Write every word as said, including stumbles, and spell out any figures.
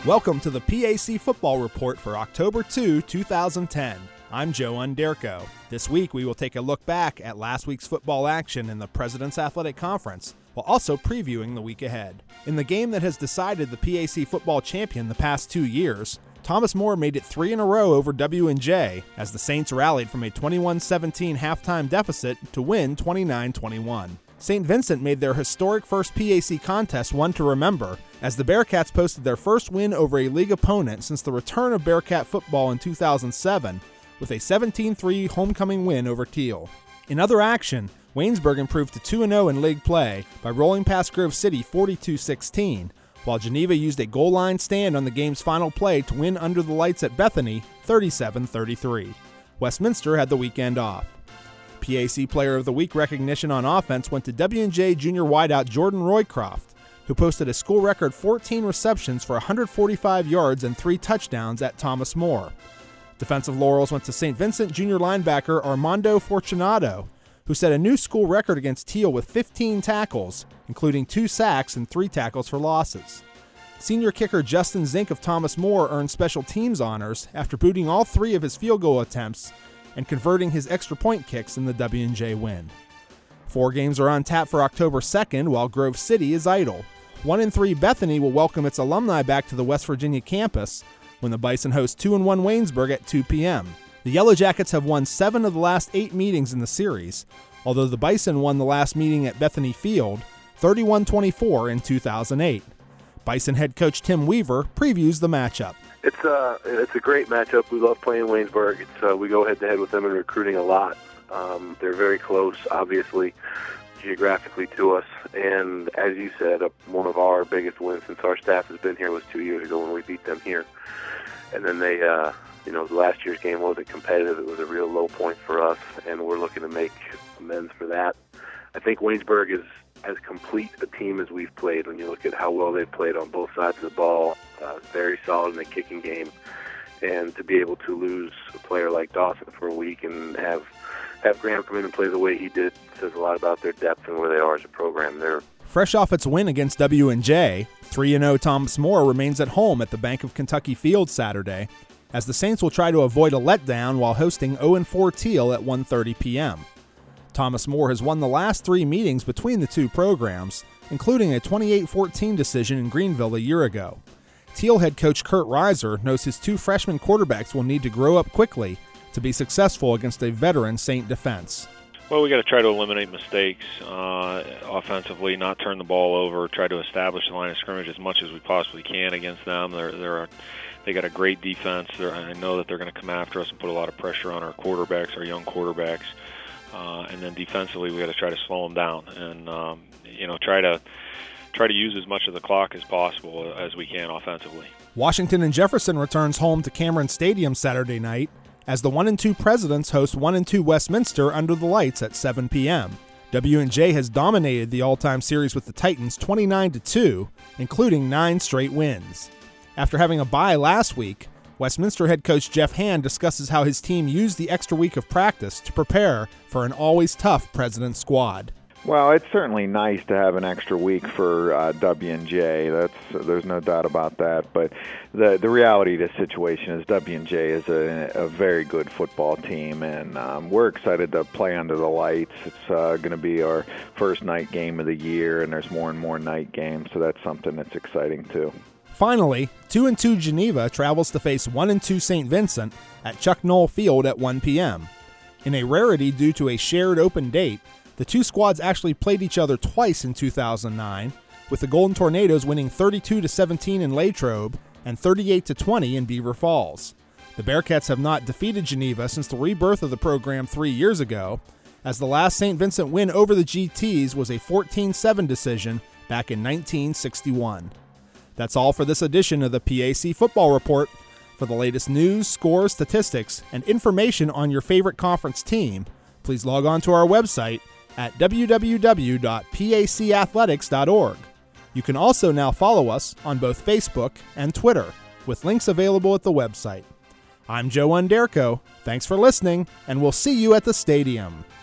Welcome to the P A C Football Report for October second, two thousand ten. I'm Joe Underko. This week we will take a look back at last week's football action in the President's Athletic Conference, while also previewing the week ahead. In the game that has decided the P A C football champion the past two years, Thomas More made it three in a row over W and J as the Saints rallied from a twenty-one seventeen halftime deficit to win twenty-nine twenty-one. Saint Vincent made their historic first P A C contest one to remember, as the Bearcats posted their first win over a league opponent since the return of Bearcat football in two thousand seven, with a seventeen three homecoming win over Teal. In other action, Waynesburg improved to two and oh in league play by rolling past Grove City forty-two sixteen, while Geneva used a goal line stand on the game's final play to win under the lights at Bethany thirty-seven thirty-three. Westminster had the weekend off. P A C Player of the Week recognition on offense went to W and J junior wideout Jordan Roycroft, who posted a school record fourteen receptions for one hundred forty-five yards and three touchdowns at Thomas More. Defensive laurels went to Saint Vincent junior linebacker Armando Fortunato, who set a new school record against Teal with fifteen tackles, including two sacks and three tackles for losses. Senior kicker Justin Zink of Thomas More earned special teams honors after booting all three of his field goal attempts and converting his extra point kicks in the W and J win. Four games are on tap for October second, while Grove City is idle. one and three Bethany will welcome its alumni back to the West Virginia campus when the Bison host two and one Waynesburg at two p.m. The Yellow Jackets have won seven of the last eight meetings in the series, although the Bison won the last meeting at Bethany Field thirty-one twenty-four in two thousand eight. Bison head coach Tim Weaver previews the matchup. It's uh, it's a great matchup. We love playing Waynesburg. It's, uh, we go head-to-head with them in recruiting a lot. Um, they're very close, obviously, geographically to us. And as you said, uh, one of our biggest wins since our staff has been here was two years ago when we beat them here. And then they, uh, you know, last year's game wasn't competitive. It was a real low point for us, and we're looking to make amends for that. I think Waynesburg is as complete a team as we've played when you look at how well they've played on both sides of the ball. Uh, very solid in the kicking game. And to be able to lose a player like Dawson for a week and have have Graham come in and play the way he did says a lot about their depth and where they are as a program. They're Fresh off its win against W and J, three and oh Thomas More remains at home at the Bank of Kentucky Field Saturday, as the Saints will try to avoid a letdown while hosting oh and four Teal at one thirty p.m. Thomas More has won the last three meetings between the two programs, including a twenty-eight fourteen decision in Greenville a year ago. Teal head coach Kurt Reiser knows his two freshman quarterbacks will need to grow up quickly to be successful against a veteran Saint defense. Well, we got to try to eliminate mistakes uh, offensively, not turn the ball over, try to establish the line of scrimmage as much as we possibly can against them. They're, they're a, they got a great defense. They're, I know that they're going to come after us and put a lot of pressure on our quarterbacks, our young quarterbacks. Uh, and then defensively, we got to try to slow them down and um, you know try to try to use as much of the clock as possible as we can offensively. Washington and Jefferson returns home to Cameron Stadium Saturday night as the one and two Presidents host one and two Westminster under the lights at seven p.m. W and J has dominated the all-time series with the Titans twenty-nine to two, including nine straight wins. After having a bye last week, Westminster head coach Jeff Hand discusses how his team used the extra week of practice to prepare for an always tough President squad. Well, it's certainly nice to have an extra week for uh, W and J. That's there's no doubt about that. But the the reality of this situation is W and J is a, a very good football team, and um, we're excited to play under the lights. It's uh, going to be our first night game of the year, and there's more and more night games, so that's something that's exciting too. Finally, two and two Geneva travels to face one and two Saint Vincent at Chuck Noll Field at one p.m. In a rarity due to a shared open date, the two squads actually played each other twice in two thousand nine, with the Golden Tornadoes winning thirty-two to seventeen in Latrobe and thirty-eight to twenty in Beaver Falls. The Bearcats have not defeated Geneva since the rebirth of the program three years ago, as the last Saint Vincent win over the G Ts was a fourteen seven decision back in nineteen sixty-one. That's all for this edition of the P A C Football Report. For the latest news, scores, statistics, and information on your favorite conference team, please log on to our website at w w w dot p a c athletics dot org. You can also now follow us on both Facebook and Twitter, with links available at the website. I'm Joe Underko. Thanks for listening, and we'll see you at the stadium.